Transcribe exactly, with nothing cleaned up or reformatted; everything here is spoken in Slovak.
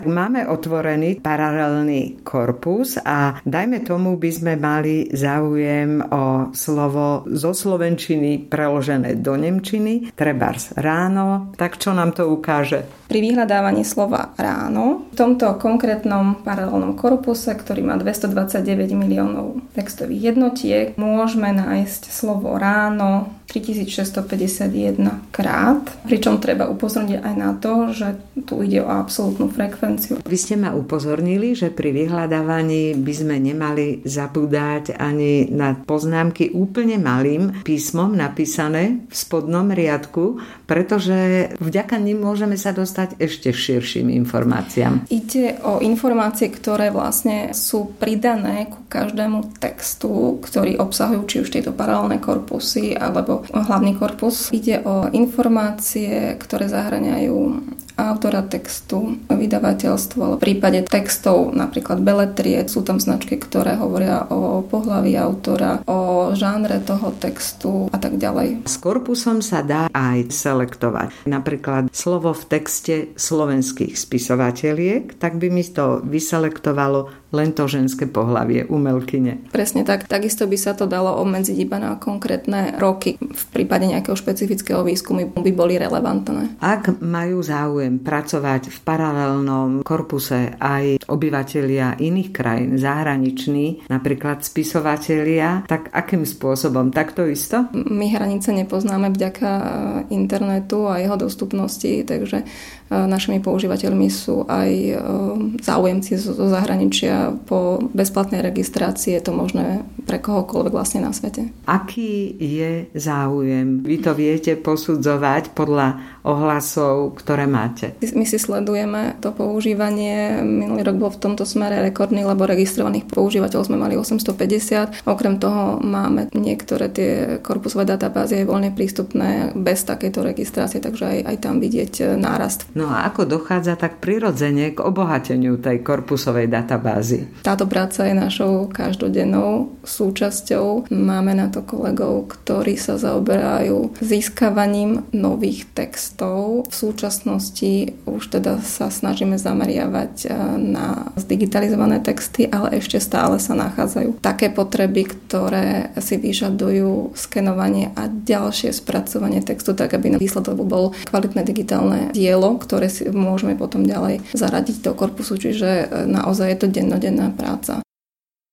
Máme otvorený paralelný korpus a dajme tomu by sme mali záujem o slovo zo slovenčiny preložené do nemčiny, trebárs ráno, tak čo nám to ukáže? Pri vyhľadávaní slova ráno v tomto konkrétnom paralelnom korpuse, ktorý má dvestodvadsaťdeväť miliónov textových jednotiek, môžeme nájsť slovo ráno tritisícšesťstopäťdesiatjeden krát, pričom treba upozorniť aj na to, že tu ide o absolútnu frekvenciu. Vy ste ma upozornili, že pri vyhľadávaní by sme nemali zabúdať ani na poznámky úplne malým písmom napísané v spodnom riadku, pretože vďaka nim môžeme sa dostať ešte širším informáciám. Ide o informácie, ktoré vlastne sú pridané ku každému textu, ktorý obsahujú či už tieto paralelné korpusy alebo hlavný korpus. Ide o informácie, ktoré zahŕňajú autora textu, vydavateľstvo, ale v prípade textov napríklad beletrie sú tam značky, ktoré hovoria o pohlaví autora, o žánre toho textu a tak ďalej. S korpusom sa dá aj selektovať. Napríklad slovo v texte slovenských spisovateľiek, tak by mi to vyselektovalo len to ženské pohlavie, umelkyne. Presne tak. Takisto by sa to dalo obmedziť iba na konkrétne roky. V prípade nejakého špecifického výskumu by boli relevantné. Ak majú záujem pracovať v paralelnom korpuse aj obyvatelia iných krajín, zahraniční, napríklad spisovatelia, tak akým spôsobom? Takto isto? My hranice nepoznáme vďaka internetu a jeho dostupnosti, takže našimi používateľmi sú aj záujemci zo zahraničia. Po bezplatnej registrácii je to možné pre kohokoľvek vlastne na svete. Aký je záujem? Vy to viete posudzovať podľa ohlasov, ktoré máte? My si sledujeme to používanie. Minulý rok bol v tomto smere rekordný, lebo registrovaných používateľov sme mali osemstopäťdesiat. Okrem toho máme niektoré tie korpusové databázy aj voľne prístupné bez takejto registrácie, takže aj, aj tam vidieť nárast. No a ako dochádza tak prirodzene k obohateniu tej korpusovej databázy? Táto práca je našou každodennou súčasťou. Máme na to kolegov, ktorí sa zaoberajú získavaním nových textov. V súčasnosti už teda sa snažíme zameriavať na zdigitalizované texty, ale ešte stále sa nachádzajú také potreby, ktoré si vyžadujú skenovanie a ďalšie spracovanie textu, tak aby na výsledok bol kvalitné digitálne dielo, ktoré si môžeme potom ďalej zaradiť do korpusu, čiže naozaj je to dennodenná práca.